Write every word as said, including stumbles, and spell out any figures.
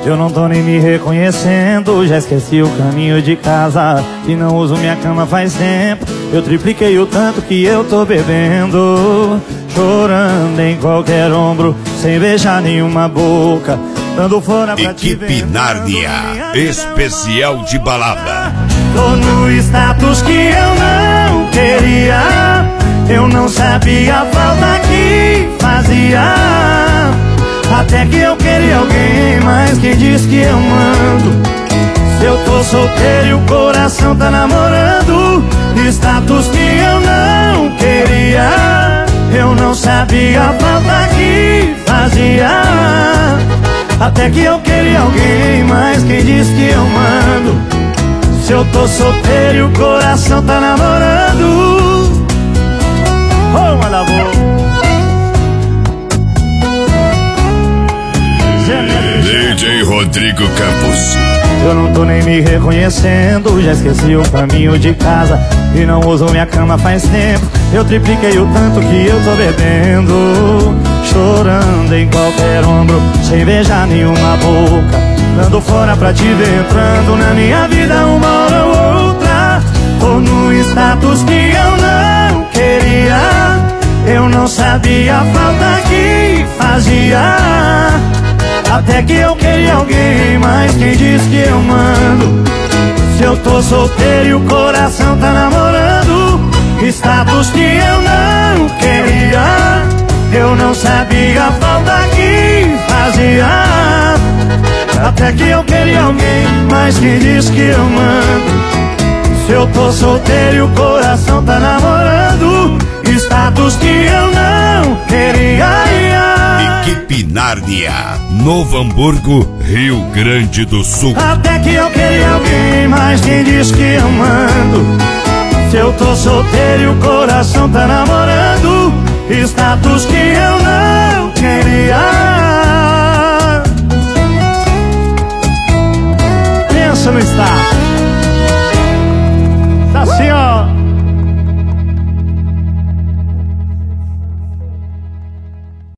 Eu não tô nem me reconhecendo, já esqueci o caminho de casa e não uso minha cama faz tempo. Eu tripliquei o tanto que eu tô bebendo, chorando em qualquer ombro, sem beijar nenhuma boca, dando fora pra te ver. Equipe Nárnia, especial de balada. Tô no status que eu não queria, eu não sabia a falta que fazia. Até que eu queria alguém, mas quem diz que eu mando? Se eu tô solteiro e o coração tá namorando, status que eu não queria, eu não sabia a falta que fazia. Até que eu queria alguém, mas quem diz que eu mando? Se eu tô solteiro e o coração tá namorando. Oh, manda boa. D J Rodrigo Campos. Eu não tô nem me reconhecendo, já esqueci o caminho de casa e não uso minha cama faz tempo. Eu tripliquei o tanto que eu tô bebendo, chorando em qualquer ombro, sem beijar nenhuma boca, dando fora pra te ver entrando na minha vida uma hora ou outra. Tô no status que eu não queria, eu não sabia a falta que fazia. Até que eu queria alguém, mas quem diz que eu mando? Se eu tô solteiro e o coração tá namorando, status que eu não queria, eu não sabia a falta que fazia. Até que eu queria alguém, mas quem diz que eu mando? Se eu tô solteiro e o coração tá namorando, status que eu não queria. Equipe Nárnia, Novo Hamburgo, Rio Grande do Sul. Até que eu queria alguém, mas quem diz que eu mando? Se eu tô solteiro e o coração tá namorando, status que eu não